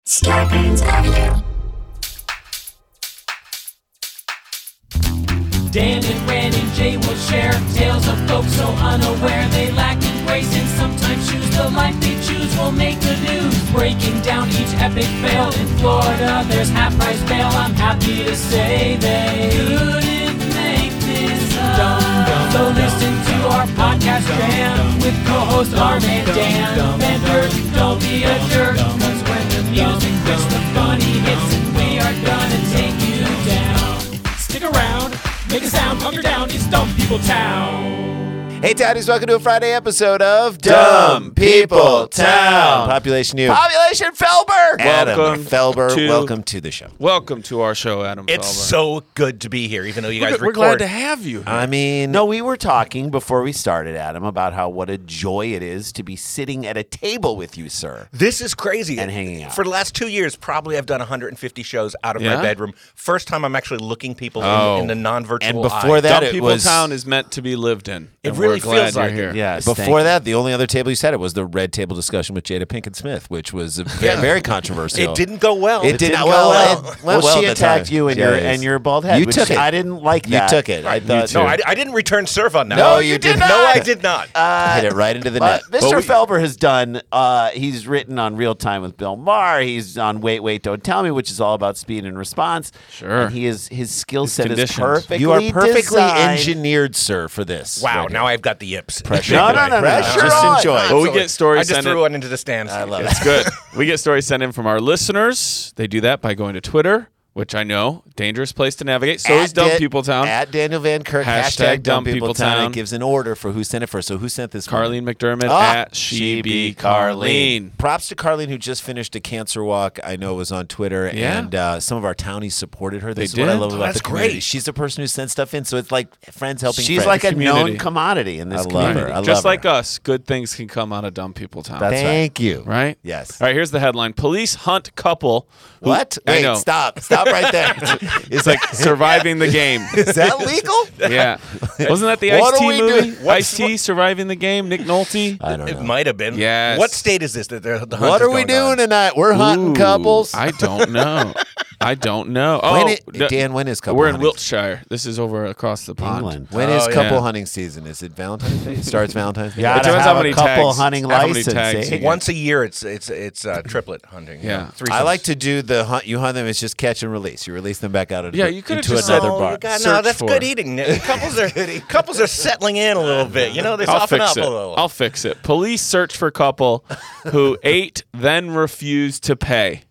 Scarpins Avenue. Dan and Ren and Jay will share tales of folks so unaware they lack in grace and sometimes choose the life they choose will make the news. Breaking down each epic fail in Florida, there's half-price bail. I'm happy to say they couldn't make this up. So listen to our podcast jam with co-host Arm and Dan. Bender, don't be a jerk, cause when the music hits, the funny hits, and we are gonna take you down. Stick around. Make a sound, hunker down, it's Dumb People Town. Hey, Townies, welcome to a Friday episode of Dumb People Town. Population you. Population Felber. Adam Felber, welcome to the show. Welcome to our show, Adam Felber. It's so good to be here, even though you guys We're record. glad to have you here. I mean, no, we were talking before we started, Adam, about how what a joy it is to be sitting at a table with you, sir. This is crazy. And hanging out. For the last 2 years, probably I've done 150 shows out of my bedroom. First time I'm actually looking people in the non-virtual And before eye. that, Dumb it People was... Town is meant to be lived in. It and really we're glad feels you're like it. here. Yes, Thank before you. that, the only other table you sat at was the red table discussion with Jada Pinkett Smith, which was very controversial. It didn't go well. It didn't go go well. well. She at the attacked time. you and your bald head. You which took it. I didn't like You that. took it. I thought. No, I didn't return serve on that. No, you did not. No, I did not. Hit it right into the net. Mr. Felber has done. He's written on Real Time with Bill Maher. He's on Wait, Wait, Don't Tell Me, which is all about speed and response. Sure. And his skill set is conditioned. perfectly You are perfectly designed. engineered, sir, for this. Wow, right now I've got the yips. Pressure. No. Pressure Just on. enjoy it. Well, we get stories I just sent threw in. one into the stands. I love it. It's good. We get stories sent in from our listeners. They do that by going to Twitter, which I know, dangerous place to navigate. So is Dumb People Town. At Daniel Van Kirk. Hashtag Dumb Dumb People People Town. Town. It gives an order for who sent it first. So who sent this one? Carlene McDermott Ah, at She Be Carlene. Props to Carlene, who just finished a cancer walk. I know it was on Twitter, Yeah. and some of our townies supported her. This They is what I did? love Oh, about that's the community. great. She's the person who sent stuff in, so it's like friends helping She's friends. like a Community. known commodity in this I love community. her. I Just love like her. us, good things can come out of Dumb People Town. That's Thank you. right? Yes. All right, here's the headline. Police hunt couple. Who, What? I Wait, know. stop right there. It's like surviving the game. Is that legal? Yeah. Wasn't that the What Ice-T are we movie? doing? Ice-T surviving the game, Nick Nolte? I don't It know. might have been. Yes. What state is this that the hunt What is are we going on? doing tonight? We're hunting Ooh, couples. I don't know. Dan, when is couple We're in hunting? Wiltshire. This is over across the pond. England. When is Oh, couple yeah. hunting season? Is it Valentine's Day? It starts Valentine's Day? Yeah. It Gotta depends have how a many couple tags, hunting how many license, tags eh? you get. Once a year, it's triplet hunting. Yeah. Threesomes. I like to do the hunt. You hunt them. It's just catch and release. You release them back out into, Yeah, you could've into just another said- bar. God, Search no, that's for. good eating. Couples are settling in a little bit. You know, they I'll soften fix up it. a little. I'll fix it. Police search for couple who ate, then refused to pay.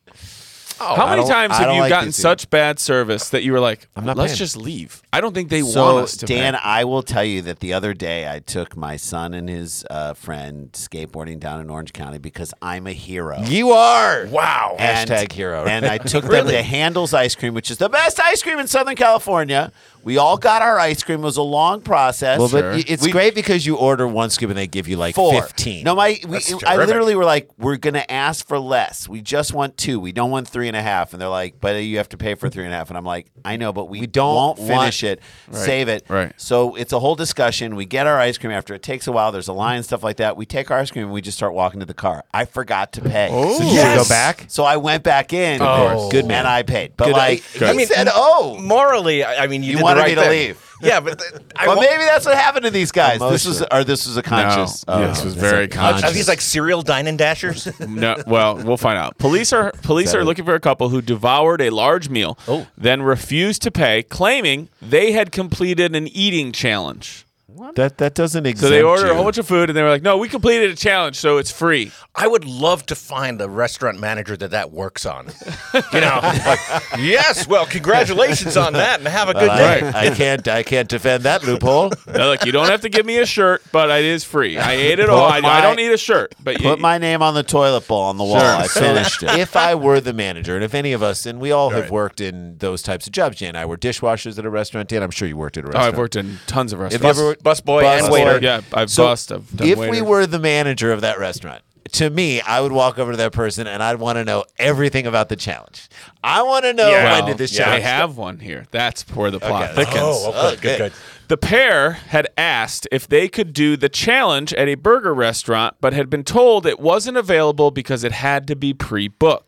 How many times I have don't you like gotten these such bad service that you were like, I'm not let's paying. just leave? I don't think they want So, us to Dan, pay. I will tell you that the other day I took my son and his friend skateboarding down in Orange County because I'm a hero. You are. Wow. Hashtag hero. And I took them to Handel's Ice Cream, which is the best ice cream in Southern California. We all got our ice cream. It was a long process. Well, but Sure. it's great because you order one scoop and they give you like 4. 15. No, I terrific. literally were like, we're gonna ask for less. We just want 2. We don't want 3.5. And they're like, but you have to pay for 3.5. And I'm like, I know, but we won't finish it. Save it. Right. So it's a whole discussion. We get our ice cream after it takes a while. There's a line and stuff like that. We take our ice cream and we just start walking to the car. I forgot to pay. So did you go back? So I went back in. course. Good man. And I paid. But Good. like, I mean, said, oh. Morally, I mean, you did wanted the right me to thing. leave. Yeah, but But maybe that's what happened to these guys. This was a No, conscious. this was very conscious. Are these like serial dine and dashers? No, well, we'll find out. Police are looking for a couple who devoured a large meal, then refused to pay, claiming they had completed an eating challenge. That doesn't exist. So they ordered a whole bunch of food, and they were like, "No, we completed a challenge, so it's free." I would love to find a restaurant manager that works on. You know, like, yes, well, congratulations on that, and have a good day. I can't defend that loophole. They're like, "You don't have to give me a shirt, but it is free. I ate it all. I don't need a shirt, but Put my name on the toilet bowl on the wall. Sure. I finished it. If I were the manager, and if any of us, and we all have worked in those types of jobs, Jan and I were dishwashers at a restaurant. Dan, I'm sure you worked at a Oh, restaurant. I've worked in tons of If restaurants. you ever, Busboy and Busboy. waiter. Yeah, I've So, bussed. I've done if waiter. we were the manager of that restaurant, to me, I would walk over to that person and I'd want to know everything about the challenge. I want to know when did this I challenge have one here. That's where the plot Okay. thickens. Oh, good. The pair had asked if they could do the challenge at a burger restaurant, but had been told it wasn't available because it had to be pre-booked.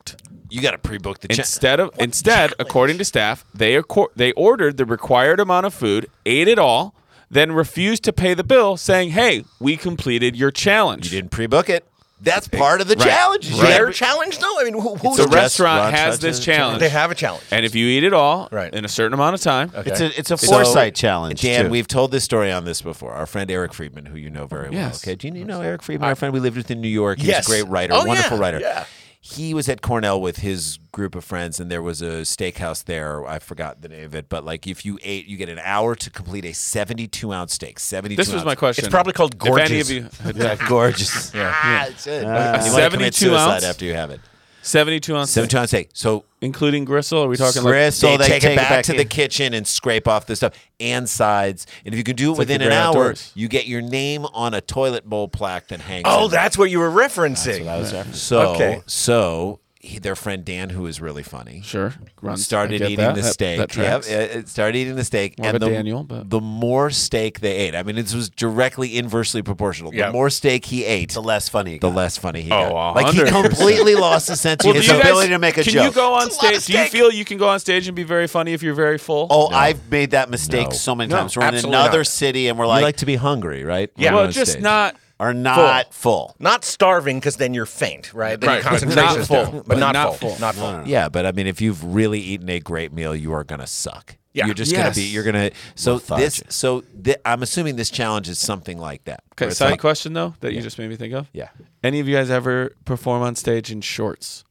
You got to pre-book the challenge. Instead, according to staff, they ordered the required amount of food, ate it all, then refused to pay the bill, saying, "Hey, we completed your challenge." You didn't pre-book it. That's part of the challenge. Their challenge, though? I mean, who's The restaurant has this challenge. They have a challenge. And if you eat it all Right. in a certain amount of time, It's a foresight challenge. Dan, too. we've told this story on this before. Our friend Eric Friedman, who you know very well. Yes. Okay, do you know Eric Friedman? Our friend we lived with in New York. He's Yes. a great writer, Oh, wonderful yeah, writer. yeah. He was at Cornell with his group of friends, and there was a steakhouse there. I forgot the name of it, but like if you ate, you get an hour to complete a 72-ounce steak. 72. this was my question. It's probably called If any gorgeous. of you, Yeah, gorgeous. Yeah, it's it. You want to commit 72 suicide ounce? after you have it. 72 ounce, 72-ounce steak. So including gristle. Are we talking Gristle, they take it back to in. the kitchen and scrape off the stuff and sides. And if you can do it like within the an great hour, outdoors. you get your name on a toilet bowl plaque that hangs. Oh, in. that's what you were referencing. So Okay. their friend Dan, who is really funny, Sure. started I get eating that. the That steak. tracks. It started eating the steak, More of and a Daniel, but- the more steak they ate, I mean, it was directly inversely proportional. Yeah. The more steak he ate, the less funny. the less funny he Oh, got. Like he 100%. completely lost the sense Well, of His do you ability guys- to make a can joke. you go on It's a lot of stage? Do you steak. feel you can go on stage and be very funny if you're very full? Oh, I've made that mistake No. so many No, times. We're in absolutely another not. city and we're You like, like to be hungry, right? Yeah. When well, you're on just stage. are not full. Not starving, because then you're faint, right? Then Right, your but concentration's not down. full. But not, Not full. full. Not full. Yeah, but I mean, if you've really eaten a great meal, you are gonna suck. Yeah. You're just gonna Yes. be. You're gonna. So Lethargic. I'm assuming this challenge is something like that. Okay, where it's side like- question though that you just made me think of. Yeah. Any of you guys ever perform on stage in shorts?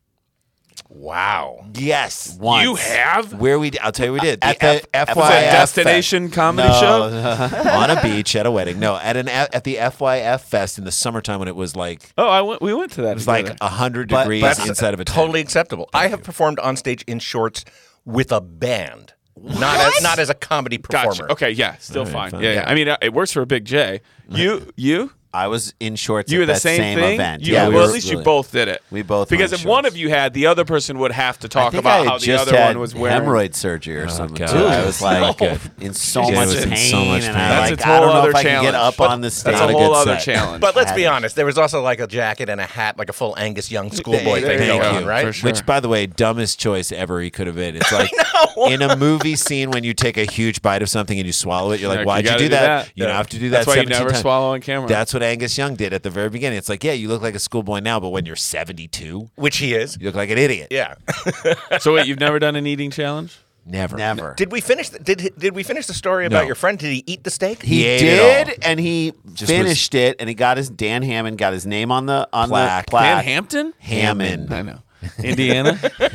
Wow. Yes. Once. You have? Where I'll tell you, we did At the the- FYF Was it FYF Destination Comedy Show? on a beach at a wedding. No, at the FYF Fest in the summertime when it was like Oh, we went to that. it was like together. 100 But degrees that's inside of a tent. Totally acceptable. I have performed on stage in shorts with a band, not as a comedy performer. Gotcha. Okay, yeah, still fine. fine. Yeah, Yeah. I mean, it works for a Big J. You I was in shorts you at were the that same, thing. event. You, Yeah, we well, were at least you really- both did it. We both were because in if one shorts. of you had, the other person would have to I talk think about I how the just other had one was wearing. hemorrhoid surgery or something God. too. I was like Good. in so Jay much was pain, in so much and pain. I That's like a I don't whole know other if I can get challenge. up on the stage. That's a Not a whole good other set. challenge. But let's be honest, there was also like a jacket and a hat, like a full Angus Young schoolboy thing Thank going you. on, right? For sure. Which, by the way, dumbest choice ever he could have made. It's like in a movie scene when you take a huge bite of something and you swallow it, you're like, Like, why'd you gotta do do that? that. You don't have to do That's that why you 17 never times. swallow on camera. That's what Angus Young did at the very beginning. It's like, yeah, you look like a schoolboy now, but when you're 72, Which he is. you look like an idiot. Yeah. So wait, you've never done an eating challenge? Never. Never. Did we finish? Did we finish the story about No. your friend? Did he eat the steak? He ate it all. did, and he Just finished it, and he got his Dan Hammond got his name on the Plaque. the plaque. Dan Hampton? Hammond. I know. Indiana?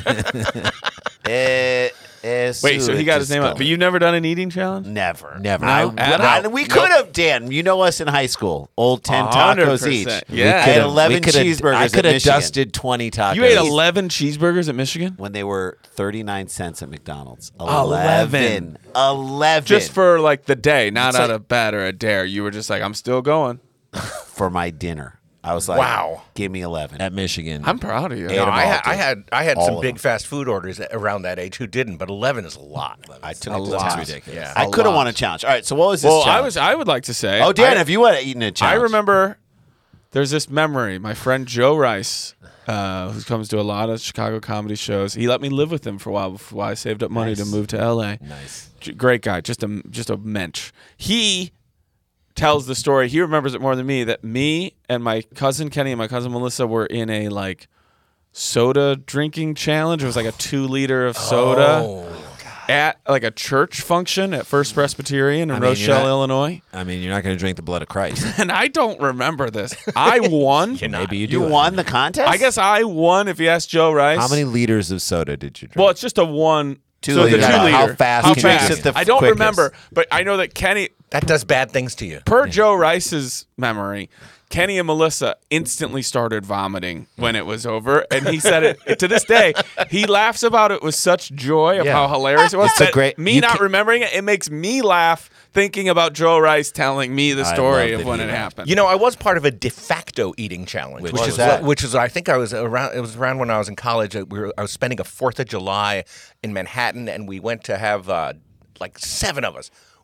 Wait, so he got his name up. But you've never done an eating challenge? Never. Never. Adam? We could have, Dan. You know us in high school. Old 10 tacos each. 100%. We Yeah. had Adam, 11 cheeseburgers I could at have Michigan dusted 20 tacos. You ate 11 cheeseburgers at Michigan? when they were 39 cents at McDonald's. 11. 11. Just for like the day, not It's out like- of bed or a dare. You were just like, I'm still going. for my dinner. I was like, Wow. give me 11. at Michigan. I'm proud of you. Ate No, 'em all, I had All some of big them. fast food orders around that age who didn't, but 11 is a lot. I took A it to lot. the ridiculous. Yeah. I could have won a challenge. All right, so what was this Well, challenge? I would like to say. Oh, Dan, I- have you eaten a I challenge? remember there's this memory. My friend Joe Rice, who comes to a lot of Chicago comedy shows, he let me live with him for a while before I saved up money to move to LA. Nice. Great guy, just a mensch. He tells the story. He remembers it more than me. That me and my cousin Kenny and my cousin Melissa were in a like soda drinking challenge. It was like a 2-liter of soda Oh, at like a church function at First Presbyterian in I mean, you're Rochelle, not- Illinois. I mean, you're not going to drink the blood of Christ. And I don't remember this. I won. Maybe you You do. won the contest? I guess I won. If you ask Joe Rice, How many liters of soda did you drink? Well, it's just a one. 2 so liter. the 2 How liter. fast How can you fast? drink it? I don't Quickest. remember, but I know that Kenny, that does bad things to you. per Joe Rice's memory, Kenny and Melissa instantly started vomiting when it was over, and he said it to this day. He laughs about it with such joy of Yeah. how hilarious it was. It's a that great- me you not can- remembering it. It makes me laugh thinking about Joe Rice telling me the I story love of that when he it laughed. happened. You know, I was part of a de facto eating challenge, Which which was is that? which is I think I was around. It was around when I was in college. I was spending a 4th of July in Manhattan, and we went to have like 7 of us.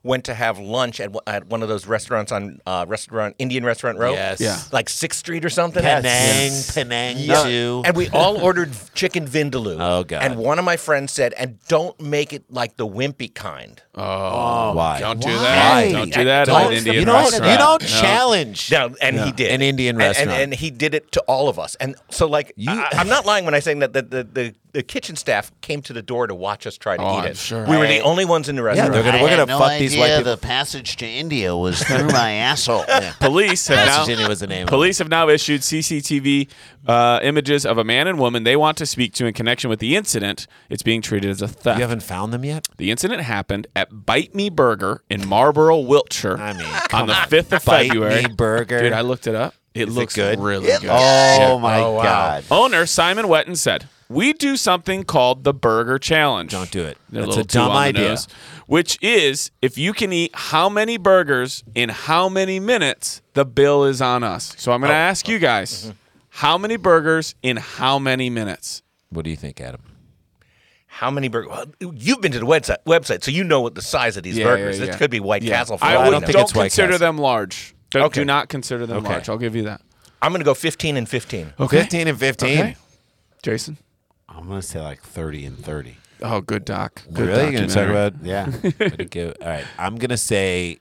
went to have lunch at one of those restaurants on Indian Restaurant Row. Yes. Yeah. Like 6th Street or something. Penang too. And we all ordered chicken vindaloo. Oh, God. And one of my friends said, "And don't make it like the wimpy kind." Why? Don't do Why? that. Don't do that at an Indian you don't, restaurant. You don't No. challenge Yeah, and he did an Indian restaurant. and he did it to all of us. And so, like, I'm not lying when I say that the kitchen staff came to the door to watch us try to eat I'm it. sure. We were the only ones in the restaurant. we're I gonna had fuck these white people. The passage to India was through my asshole. Police have That's now. Virginia was the name. Police have now issued CCTV images of a man and woman they want to speak to in connection with the incident. It's being treated as a theft. You haven't found them yet? The incident happened at Bite Me Burger in Marlboro, Wiltshire, I mean, on the 5th of Bite February. Me Burger. Dude, I looked it up. It Is it looks good? really good. Oh my God! Owner Simon Wetton said, "We do something called the Burger Challenge. Don't do it. They're That's little a dumb too on the idea. nose, which is if you can eat how many burgers in how many minutes, the bill is on us. So I'm going to ask you guys, how many burgers in how many minutes? What do you think, Adam? How many burgers? Well, you've been to the website, so you know what the size of these burgers. yeah. This could be White Castle. For I all we don't know. think don't it's White consider Castle. them large. Do not consider them large. I'll give you that. I'm going to go 15 and 15. Okay. 15 and 15. Okay. Jason? I'm gonna say like 30 and 30. Oh, good doc. Good Really? You gonna talk documentary. about? Yeah. All right. I'm gonna say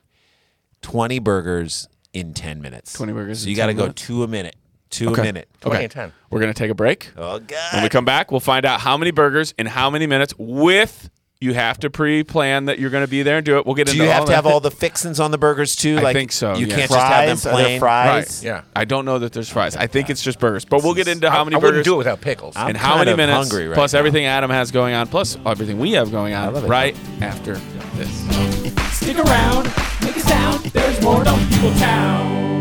20 burgers in 10 minutes. 20 burgers So in you got to 10 go minutes. 2 a minute. 2 Okay. a minute. 20 and 10. We're going to take a break. Oh When God. we come back, we'll find out how many burgers in how many minutes with you have to pre-plan that you're going to be there and do it. We'll get Do into you all have to that. have all the fixins on the burgers too? I Like, think so, You yeah. can't just have them Fries? Are there plain. fries? Yeah. I don't know that there's fries. I think it's just burgers. But we'll get into how many I wouldn't burgers do it without pickles. I'm and how kind many of minutes, hungry right plus now. everything Adam has going on, plus everything we have going on love it. right after this. Stick around, make a sound. There's more Dumb People Town.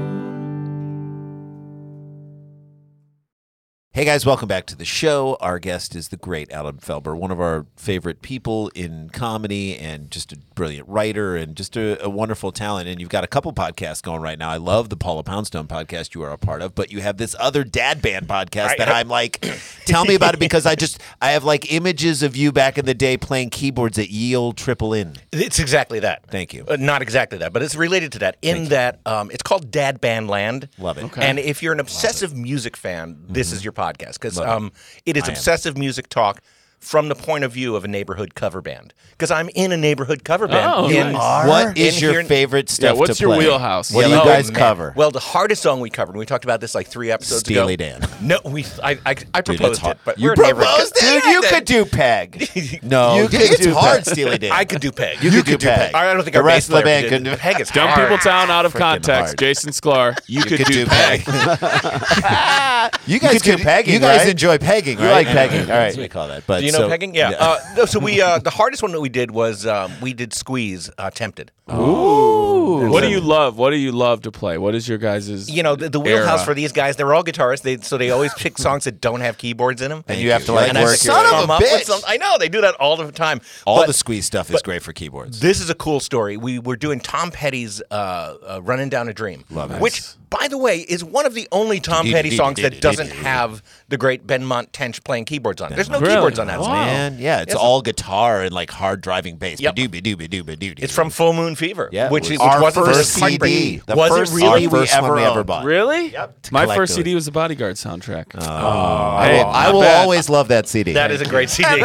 Hey guys, welcome back to the show. Our guest is the great Adam Felber, one of our favorite people in comedy and just a brilliant writer and just a wonderful talent. And you've got a couple podcasts going right now. I love the Paula Poundstone podcast you are a part of, but you have this other dad band podcast that I'm like, tell me about it because I have like images of you back in the day playing keyboards at Ye Olde Triple Inn. It's exactly that. Thank you. Not exactly that, but it's related to that. That it's called Dad Band Land. Love it. Okay. And if you're an obsessive music fan, this is your podcast because Love it is obsessive music talk from the point of view of a neighborhood cover band. Because I'm in a neighborhood cover band. Oh, in, nice. What is in your here- favorite Yeah, stuff what's to your play? wheelhouse? What do you Oh, guys man. cover? Well, the hardest song we covered, and we talked about this like 3 episodes ago. Steely Dan. No, I proposed hard. it, but You we're a neighborhood proposed co- it? Dude, you could do Peg. No, You could it's do hard, Peg. Steely Dan. I could do Peg. You could do Peg. I don't think The our rest bass of the player band did. couldn't do it. Peg is Dumb hard. People Town out of Freaking context. hard. Jason Sklar, you could do Peg. You guys could do pegging, You guys right? enjoy pegging, You right? like pegging. All right. That's what we call that. But Do you know so- pegging? Yeah. No, so we the hardest one that we did was we did Squeeze Tempted. Ooh. What do you love? What do you love to play? What is your guys' You know, the wheelhouse era? for these guys, they're all guitarists, so they always pick songs that don't have keyboards in them. And you have to like And I work son your of Son a of a bitch. bitch. I know they do that all the time. All But the Squeeze stuff is great for keyboards. this is a cool story. We were doing Tom Petty's "Running Down a Dream," Love it. which, by the way, is one of the only Tom Petty songs that doesn't have the great Benmont Tench playing keyboards on it. There's no Really? keyboards on that song. Man, yeah, it's Yes. all guitar and like hard driving bass. Yep. Ba-doo-ba-doo-ba-doo-ba-doo-doo. It's from Full Moon Fever, Yeah, which it is was our wasn't first this CD. heartbreaking. The Was first it really? CD we first one ever we ever owned. bought. Really? My first Collectively. CD was the Bodyguard soundtrack. I Hey, will, I not will bad. always love that CD. That is a great CD.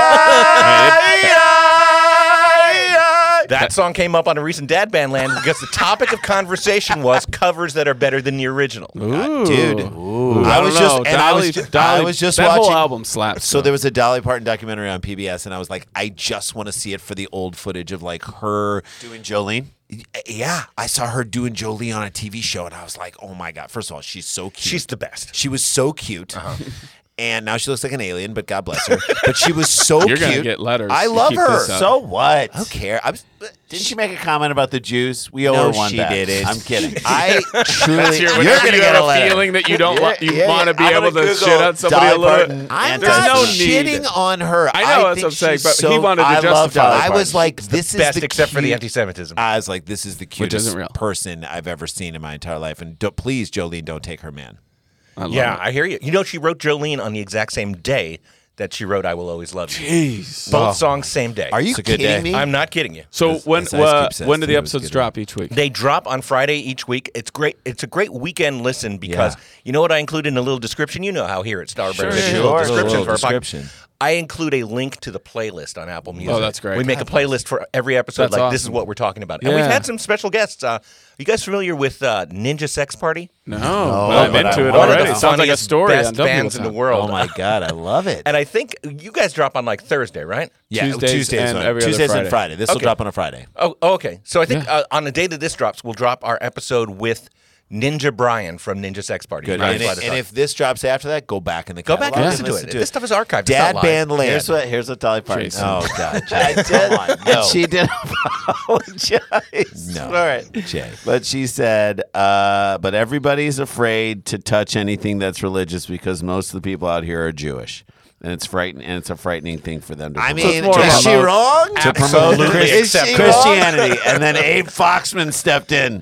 That song came up on a recent Dad Band Land because the topic of conversation was covers that are better than the original. Ooh. dude. I was just, I was just that watching. whole album slaps. So there was a Dolly Parton documentary on PBS, and I was like, I just want to see it for the old footage of like her Doing Jolene. Yeah, I saw her doing Jolie on a TV show, and I was like, oh my god! First of all, she's so cute. She's the best. She was so cute. And now she looks like an alien, but God bless her. But she was so You're cute. gonna get letters. I You love keep her. this up. So what? I don't care. Didn't she make a comment about the Jews? We owe No, her one she back. didn't. I'm kidding. I truly. You're You're gonna gonna get get a a letter. feeling that you don't want. You Yeah, want to be I'm able gonna to Google shit on somebody Dolly a little Parton bit. I'm There's not no shitting need. on her. I know, that's think what I'm saying, she's but so, he wanted to I love justify Dolly it. I was like, this is Best the except for the cute- anti-Semitism. I was like, this is the Which cutest isn't real. person I've ever seen in my entire life. And please, Jolene, don't take her man. I love Yeah, it. I hear you. You know, she wrote Jolene on the exact same day that she wrote "I Will Always Love You." Jeez. Both songs same day. Are you It's a good kidding day. me? I'm not kidding you. So As Ice Cube says, when do the too, it was episodes good. drop each week? They drop on Friday each week. It's great. It's a great weekend listen because Yeah. you know what I include in a little description? You know how here at Starburst, Sure, we do sure. little Sure. descriptions Little for our podcast. description. I include a link to the playlist on Apple Music. Oh, that's great. We make a playlist for every episode. That's Like this is awesome. what we're talking about, and we've Yeah. had some special guests. Are you guys familiar with Ninja Sex Party? No, but I'm I into it want One already. of the It sounds like a funniest, story on best bands in the WTF. world. Oh my God, I love it. And I think you guys drop on like Thursday, right? Yeah, Tuesdays and every other Tuesdays Friday. and Friday. This will Okay. drop on a Friday. Oh, okay. So I think on the day that this drops, we'll drop our episode with Ninja Brian from Ninja Sex Party. Good. Right. And if this drops after that, go back in the Go catalog back and and listen to it. This stuff is archived. It's Dad not live. Band Land. Here's what Dolly Parton Jason. said. Oh God, I Jay. did. Come on, And no. she did apologize. No. All right. Jay. But she said, but everybody's afraid to touch anything that's religious because most of the people out here are Jewish. And it's frightening, and it's a frightening thing for them to I promote. mean, more is she about- wrong? to promote Absolutely Is she acceptable. Christianity. And then Abe Foxman stepped in.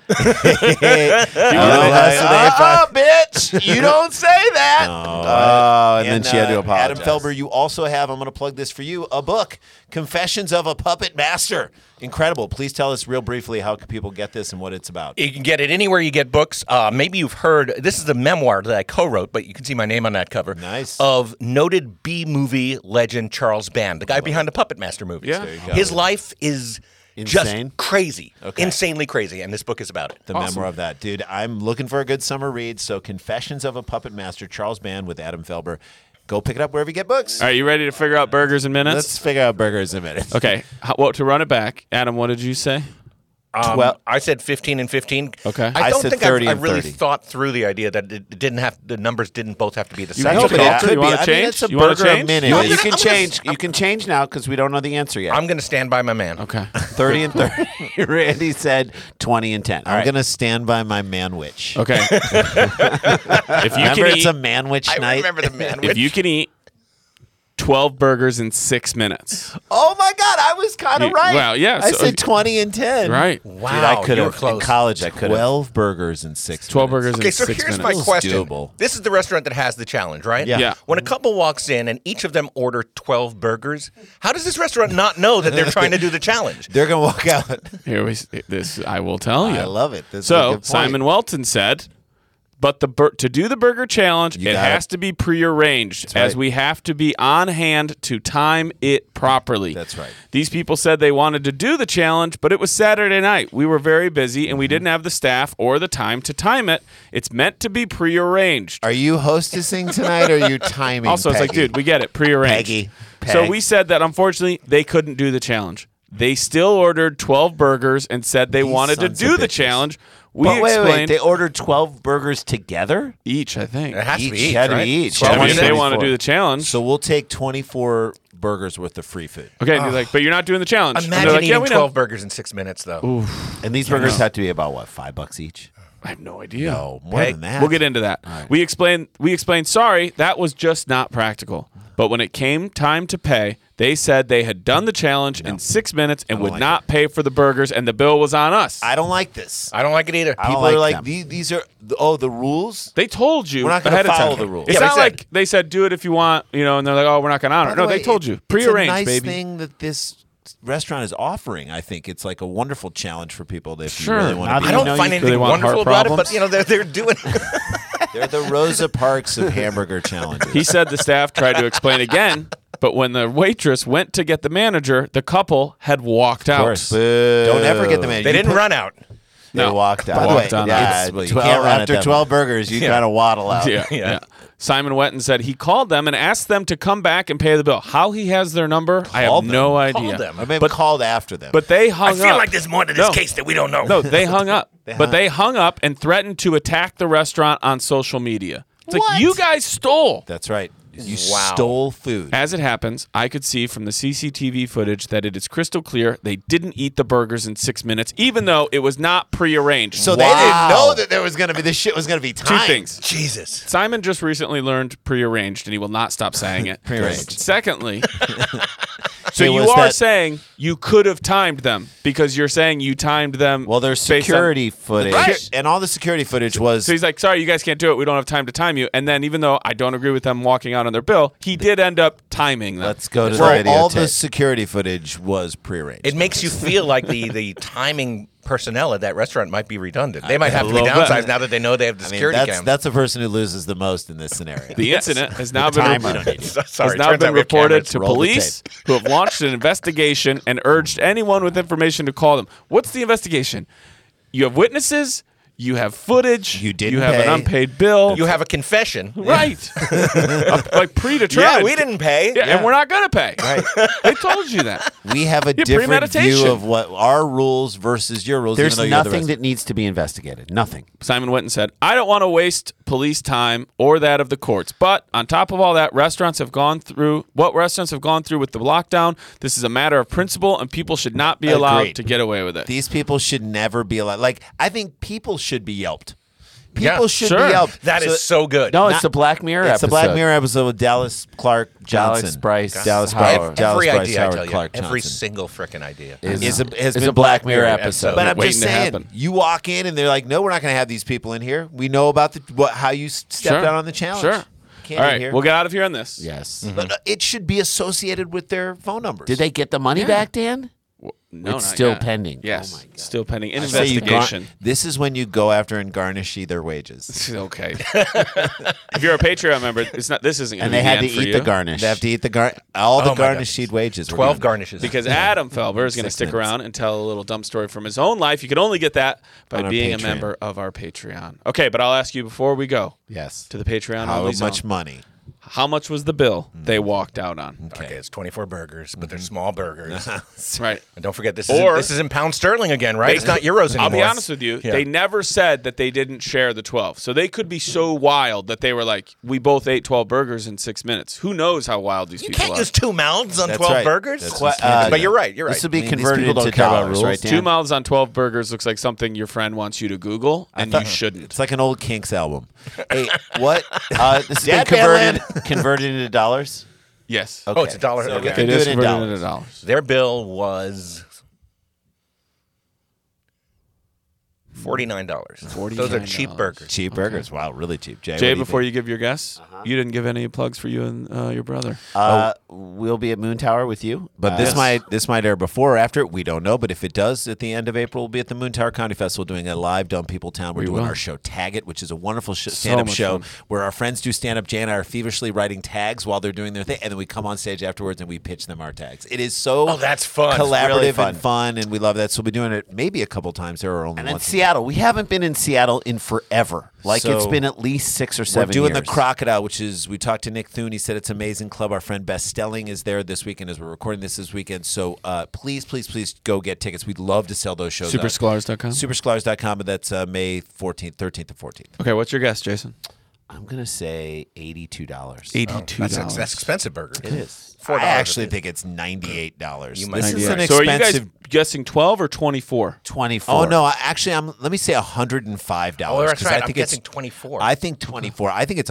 Oh, bitch, you don't say that. And then she had to apologize. Adam Felber, you also have, I'm going to plug this for you, a book, Confessions of a Puppet Master. Incredible. Please tell us real briefly how can people get this and what it's about. You can get it anywhere you get books. Maybe you've heard, this is the memoir that I co-wrote, but you can see my name on that cover. Nice. Of noted B-movie legend Charles Band, the guy behind the Puppet Master movies. Yeah. There you go. His life is Insane? just crazy. Okay. Insanely crazy, and this book is about it. The memoir of that. Dude, I'm looking for a good summer read. So Confessions of a Puppet Master, Charles Band with Adam Felber. Go pick it up wherever you get books. All right, you ready to figure out burgers in minutes? Let's figure out burgers in a minute. Okay. Well, to run it back, Adam, what did you say? Well- I said 15 and 15. Okay. I don't said think 30 I've and really 30. thought through the idea that it didn't have the numbers didn't both have to be the same. That's No, okay. but it You could be. wanna I mean, change? it's a You wanna burger a change? minute. You, I'm you gonna- can change. You can change now because we don't know the answer yet. I'm going to stand by my man. Okay. 30 and 30. Randy said 20 and 10. All I'm right. going to stand by my manwich. Okay. If you Remember, can it's a eat, manwich I night. remember the man. if you can eat 12 burgers in 6 minutes, Oh my God, I was kind of You- right. well, yeah, I so- said 20 and 10. right? Wow, Dude, I could you were have. close. In college, I could've. 12 burgers in 6 12 minutes. burgers Okay, in so 6 here's minutes. my question. doable. This is the restaurant that has the challenge, right? Yeah. Yeah. When a couple walks in and each of them order 12 burgers, how does this restaurant not know that they're trying to do the challenge? They're going to walk out. Here we this I will tell you. I love it. This is a So good point. Simon Welton said, but to do the burger challenge, You it got has it. to be prearranged, as right. we have to be on hand to time it properly. That's right. These people said they wanted to do the challenge, but it was Saturday night. We were very busy, and we didn't have the staff or the time to time it. It's meant to be prearranged. Are you hostessing tonight or are you timing? Also, it's like, Peggy? dude, we get it, prearranged. Peggy. So Peg. we said that unfortunately they couldn't do the challenge. They still ordered 12 burgers and said they These wanted to sons do of the bitches. challenge. We But wait, explained they ordered 12 burgers together? each, I think. It has to be each, Had to right? be each. So I mean, if they 24. want to do the challenge. So we'll take 24 burgers worth of free food. Okay, and you're like, but you're not doing the challenge. And they're Imagine like, yeah, eating we 12 know. burgers in 6 minutes, though. And these burgers have to be about, what, $5 each? I have no idea. No, more Hey, than that. We'll get into that. We explained. Sorry, that was just not practical. But when it came time to pay, they said they had done the challenge in 6 minutes and would like not pay for the burgers, and the bill was on us. I don't like this. I don't like it either. I don't People like are like, them. these are, the rules? They told you We're not gonna ahead of follow time. the rules. It's Yeah, they not said- like they said do it if you want, and they're like, oh, we're not going to honor it. By the No, way, they told you It's prearranged, a nice baby. thing that this restaurant is offering. I think it's like a wonderful challenge for people that if Sure. you really want How to do be. I don't know find you- do they anything want wonderful heart about it, but problems? they're doing. They're the Rosa Parks of hamburger challenges. He said the staff tried to explain again, but when the waitress went to get the manager, the couple had walked out. Of course. Don't ever get the manager. They You didn't put- run out. They No. walked out. By the way, Walked on yeah, out. well, you 12 can't run at after them. 12 burgers, you kind of waddle out. Yeah, yeah. Simon Wetton said he called them and asked them to come back and pay the bill. How he has their number, I have Called them. no Called idea. them. Or maybe called after them. But they hung I up. feel like there's more to this No. case that we don't know. No, they hung up. hung They hung up and threatened to attack the restaurant on social media. It's What? like, you guys stole. That's right. You Wow. stole food. As it happens, I could see from the CCTV footage that it is crystal clear they didn't eat the burgers in 6 minutes, even though it was not prearranged. So they didn't know that there was going to be this shit was going to be Two timed. things. Jesus. Simon just recently learned prearranged, and he will not stop saying it. Prearranged. Secondly, Exactly. So you was are that, saying you could have timed them because you're saying you timed them. well, there's based on- security footage, Right. and all the security footage was. So he's like, sorry, you guys can't do it. We don't have time to time you. And then even though I don't agree with them walking out on their bill, he did end up timing them. Let's go to Well, the video. all the security footage was prearranged. It makes you feel like the timing personnel at that restaurant might be redundant. They might have to be little bit. downsized now that they know they have the I mean, security that's cam. that's the person who loses the most in this scenario. The incident has now been timer. Sorry, has now turns been out we have reported cameras. to Roll the police, who have launched an investigation and urged anyone with information to call them. What's the investigation? You have witnesses. You have footage. You didn't You have pay. an unpaid bill. You have a confession. right, like predetermined. Yeah, we didn't pay. Yeah, and we're not gonna pay. Right. They told you that. We have a Yeah, different premeditation. view of what our rules versus your rules. There's even though you're the nothing rest- that needs to be investigated. Nothing. Simon Whitten said, I don't want to waste police time or that of the courts. But on top of all that, restaurants have gone through with the lockdown. This is a matter of principle, and people should not be allowed Agreed. to get away with it. These people should never be allowed. Like, I think people should be yelped. People Yeah, should sure. be yelped. That is so good. No, Not- it's the Black Mirror It's episode. the Black Mirror episode with Dallas Clark Johnson. Alex Bryce Dallas Howard. Bryce. Dallas Every Bryce idea I Howard tell you, Clark every Johnson. single frickin' idea. Has It's been a Black Mirror episode. But I'm waiting just to saying, happen. you walk in and they're like, "No, we're not going to have these people in here. We know about how you stepped Sure. out on the challenge. Sure. Can't All be right, here." we'll get out of here on this. Yes. But it should be associated with their phone numbers. Did they get the money back, Dan? No, It's not still yet. pending. Yes, Oh my God. still pending. In I say you investigation. This is when you go after and garnish their wages. Okay. If you're a Patreon member, it's not. This isn't going And to be they had the to end for eat the you. garnish. They have to eat all the Oh my God. garnished wages. were 12 gone. garnishes. Because Adam Felber is going to 6 stick minutes. around and tell a little dumb story from his own life. You can only get that by On our being a Patreon. member of our Patreon. Okay, but I'll ask you before we go Yes. to the Patreon How only much zone. money? How much was the bill they walked out on? Okay, it's 24 burgers, but they're small burgers. Right. And don't forget, this Or- is in pound sterling again, right? It's not euros anymore. I'll be honest with you. Yeah. They never said that they didn't share the 12. So they could be so wild that they were like, we both ate 12 burgers in 6 minutes. Who knows how wild these You people can't are. use 2 mouths on That's 12 right. burgers. That's What- But you're right. You're right. This would be These converted people don't into care about dollars, rules. right, Dan? 2 mouths on 12 burgers looks like something your friend wants you to Google, and you shouldn't. It's like an old Kinks album. Hey, what? This has been Dad converted into dollars. Yes. Oh, it's a dollar. So Okay. we can It do is it in converted dollars. into dollars. Their bill was $49. Those are cheap $49. burgers. Cheap burgers. Wow, really cheap. Jay, Jay, before you give your guess, you didn't give any plugs for you and your brother. We'll be at Moon Tower with you. But this might air before or after. We don't know. But if it does, at the end of April, we'll be at the Moon Tower Comedy Festival doing a live Dumb People Town. We're doing will. our show Tag It, which is a wonderful stand-up much show fun. where our friends do stand-up. Jay and I are feverishly writing tags while they're doing their thing, and then we come on stage afterwards and we pitch them our tags. It is so Oh, that's fun. It's collaborative really fun. and fun, and we love that. So we'll be doing it maybe a couple times there or only And in once. Seattle, we haven't been in Seattle in forever. Like So- it's been at least 6 or We're 7 doing years. the Crocodile, which is, we talked to Nick Thune. He said it's an amazing club. Our friend Bess Stelling is there this weekend as we're recording this weekend. So please go get tickets. We'd love to sell those shows. Supersklars.com? Supersklars.com, but that's May 14th, 13th, and 14th. Okay, what's your guess, Jason? I'm going to say $82. $82. That's expensive burger. It is. $4 I actually a think it's $98. You might This be is right. an So are you expensive. guys guessing 12 or 24? 24. Oh no! Actually, let me say $105. Oh, that's 'cause right. I I'm think guessing it's 24. I think 24. I think it's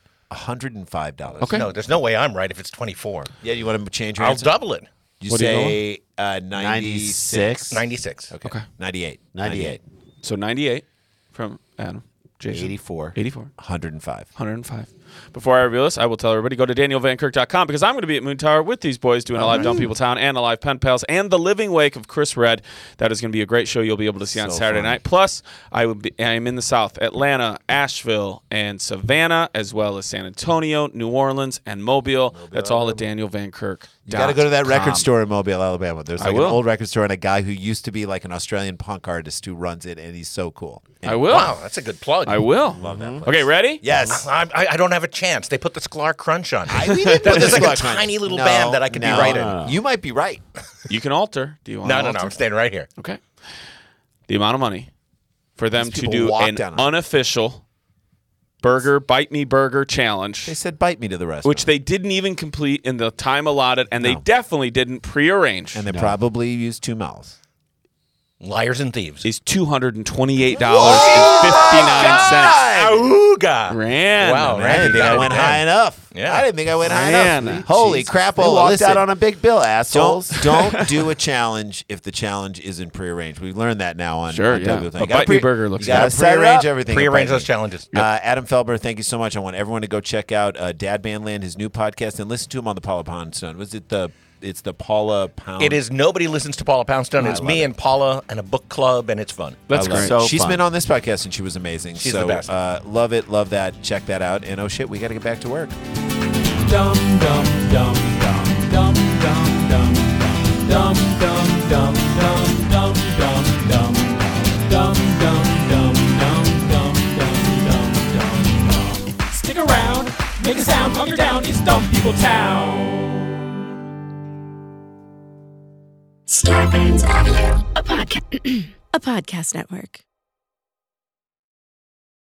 $105. Okay. No, there's no way I'm right if it's 24. Yeah, you want to change your I'll answer? double it. You What are you say 96. 96. Okay. 98. 98. So 98 from Adam. Jason. 84. 84. 105. 105. Before I reveal this, I will tell everybody, go to danielvankirk.com because I'm going to be at Moon Tower with these boys doing a live Dumb People Town and a live Pen Pals and The Living Wake of Chris Red. That is going to be a great show you'll be able to see on So Saturday fun. night. Plus, I am in the South, Atlanta, Asheville, and Savannah, as well as San Antonio, New Orleans, and Mobile. That's all at Daniel Van Kirk. You got to go to that record store in Mobile, Alabama. There's like an will. old record store and a guy who used to be like an Australian punk artist who runs it, and he's so cool. I will. Wow, that's a good plug. I will. Love that place. Okay, ready? Yes. I don't have a chance. They put the Sklar Crunch on. We didn't put There's this like a Sklar tiny little No, band that I could be no, right in. no, no. You might be right. You can alter. Do you want No, to no, alter? no. I'm staying right here. Okay. The amount of money for them These to people do walk an down on it. unofficial Bite Me Burger challenge, They said bite me to the restaurant. which they didn't even complete in the time allotted, and they definitely didn't prearrange. and they probably used 2 mouths. Liars and Thieves. is $228.59. Auga. Ran. Wow, I Randy didn't think got I it went again. high enough. Yeah. I didn't think I went high Man. enough. Holy crap! They Oh, walked listen, out on a big bill, assholes. don't do a challenge if the challenge isn't prearranged. We've learned that now on Sure, on yeah. Double Thing. A Bite Me Burger looks You got good. to Set it prearrange up. everything. Prearrange Bite Me. those challenges. Adam Felber, thank you so much. I want everyone to go check out Dad Bandland, his new podcast, and listen to him on the Paula Poundstone. Was it the? It's the Paula Pound. It is Nobody Listens to Paula Poundstone. It's me and Paula and a book club, and it's fun. That's I love great. it. So She's fun. been on this podcast and she was amazing. She's so, the best. Love it. Love that. Check that out. And oh shit, we got to get back to work. Dum dum dum dum dum dum dum dum dum dum dum dum dum dum dum dum dum dum dum. Stick around, make a sound, hunker down. It's Dumb People Town. Starburns Audio, a podcast network.